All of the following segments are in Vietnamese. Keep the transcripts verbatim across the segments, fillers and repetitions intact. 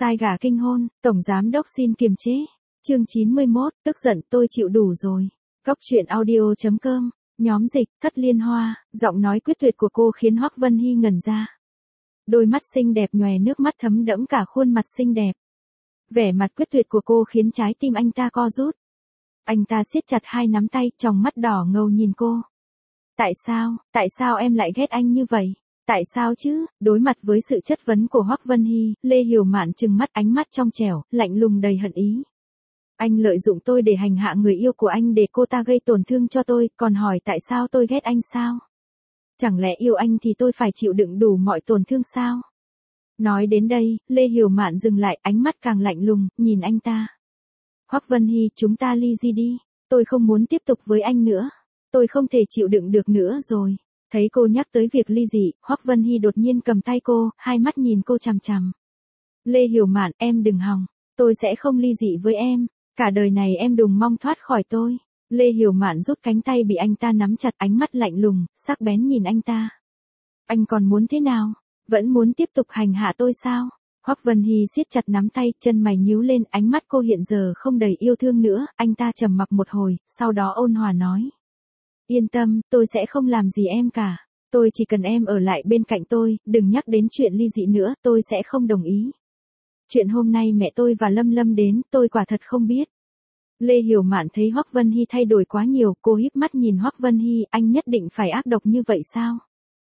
Sai gà kinh hôn, tổng giám đốc xin kiềm chế. Chương chín mươi mốt, tức giận tôi chịu đủ rồi. Góc truyện audio chấm com, nhóm dịch, Thất Liên Hoa, giọng nói quyết tuyệt của cô khiến Hoắc Vân Hy ngẩn ra. Đôi mắt xinh đẹp nhòe nước mắt thấm đẫm cả khuôn mặt xinh đẹp. Vẻ mặt quyết tuyệt của cô khiến trái tim anh ta co rút. Anh ta siết chặt hai nắm tay, tròng mắt đỏ ngầu nhìn cô. Tại sao, tại sao em lại ghét anh như vậy? Tại sao chứ? Đối mặt với sự chất vấn của Hoắc Vân Hy, Lê Hiểu Mạn trừng mắt, ánh mắt trong trẻo, lạnh lùng đầy hận ý. Anh lợi dụng tôi để hành hạ người yêu của anh để cô ta gây tổn thương cho tôi, còn hỏi tại sao tôi ghét anh sao? Chẳng lẽ yêu anh thì tôi phải chịu đựng đủ mọi tổn thương sao? Nói đến đây, Lê Hiểu Mạn dừng lại, ánh mắt càng lạnh lùng, nhìn anh ta. Hoắc Vân Hy, chúng ta ly dị đi, tôi không muốn tiếp tục với anh nữa. Tôi không thể chịu đựng được nữa rồi. Thấy cô nhắc tới việc ly dị, Hoắc Vân Hy đột nhiên cầm tay cô, hai mắt nhìn cô chằm chằm. Lê Hiểu Mạn, em đừng hòng, tôi sẽ không ly dị với em, cả đời này em đừng mong thoát khỏi tôi. Lê Hiểu Mạn rút cánh tay bị anh ta nắm chặt, ánh mắt lạnh lùng, sắc bén nhìn anh ta. Anh còn muốn thế nào? Vẫn muốn tiếp tục hành hạ tôi sao? Hoắc Vân Hy siết chặt nắm tay, chân mày nhíu lên, ánh mắt cô hiện giờ không đầy yêu thương nữa, anh ta trầm mặc một hồi, sau đó ôn hòa nói. Yên tâm, tôi sẽ không làm gì em cả. Tôi chỉ cần em ở lại bên cạnh tôi, đừng nhắc đến chuyện ly dị nữa, tôi sẽ không đồng ý. Chuyện hôm nay mẹ tôi và Lâm Lâm đến, tôi quả thật không biết. Lê Hiểu Mạn thấy Hoắc Vân Hy thay đổi quá nhiều, cô híp mắt nhìn Hoắc Vân Hy, anh nhất định phải ác độc như vậy sao?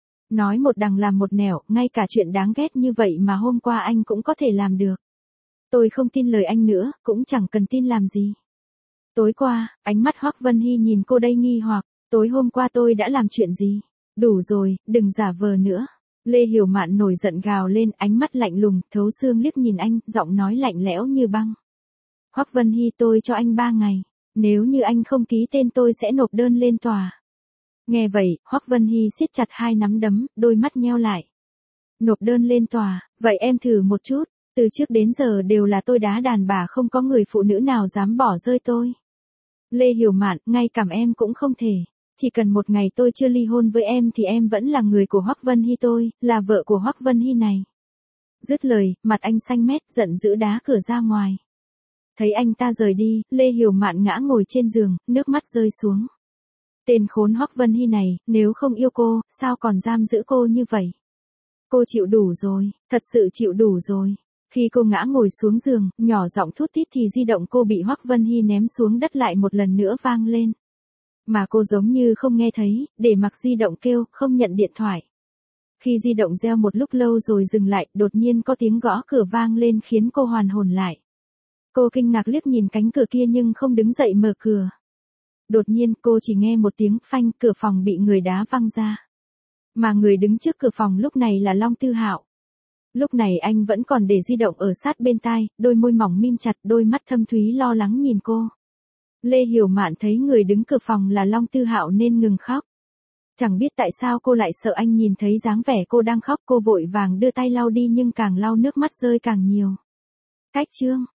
Nói một đằng làm một nẻo, ngay cả chuyện đáng ghét như vậy mà hôm qua anh cũng có thể làm được. Tôi không tin lời anh nữa, cũng chẳng cần tin làm gì. Tối qua, ánh mắt Hoắc Vân Hy nhìn cô đầy nghi hoặc. Tối hôm qua tôi đã làm chuyện gì? Đủ rồi, đừng giả vờ nữa. Lê Hiểu Mạn nổi giận gào lên, ánh mắt lạnh lùng, thấu xương liếc nhìn anh, giọng nói lạnh lẽo như băng. Hoắc Vân Hy, tôi cho anh ba ngày. Nếu như anh không ký tên tôi sẽ nộp đơn lên tòa. Nghe vậy, Hoắc Vân Hy siết chặt hai nắm đấm, đôi mắt nheo lại. Nộp đơn lên tòa, vậy em thử một chút. Từ trước đến giờ đều là tôi đá đàn bà, không có người phụ nữ nào dám bỏ rơi tôi. Lê Hiểu Mạn, ngay cả em cũng không thể. Chỉ cần một ngày tôi chưa ly hôn với em thì em vẫn là người của Hoắc Vân Hy, tôi là vợ của Hoắc Vân Hy này. Dứt lời, mặt anh xanh mét, giận dữ đá cửa ra ngoài. Thấy anh ta rời đi, Lê Hiểu Mạn ngã ngồi trên giường, nước mắt rơi xuống. Tên khốn Hoắc Vân Hy này, nếu không yêu cô, sao còn giam giữ cô như vậy? Cô chịu đủ rồi, thật sự chịu đủ rồi. Khi cô ngã ngồi xuống giường, nhỏ giọng thút thít thì di động cô bị Hoắc Vân Hy ném xuống đất lại một lần nữa vang lên. Mà cô giống như không nghe thấy, để mặc di động kêu, không nhận điện thoại. Khi di động reo một lúc lâu rồi dừng lại, đột nhiên có tiếng gõ cửa vang lên khiến cô hoàn hồn lại. Cô kinh ngạc liếc nhìn cánh cửa kia nhưng không đứng dậy mở cửa. Đột nhiên cô chỉ nghe một tiếng phanh, cửa phòng bị người đá văng ra. Mà người đứng trước cửa phòng lúc này là Long Tư Hạo. Lúc này anh vẫn còn để di động ở sát bên tai, đôi môi mỏng mím chặt, đôi mắt thâm thúy lo lắng nhìn cô. Lê Hiểu Mạn thấy người đứng cửa phòng là Long Tư Hạo nên ngừng khóc. Chẳng biết tại sao cô lại sợ anh nhìn thấy dáng vẻ cô đang khóc, cô vội vàng đưa tay lau đi nhưng càng lau nước mắt rơi càng nhiều. Cách chương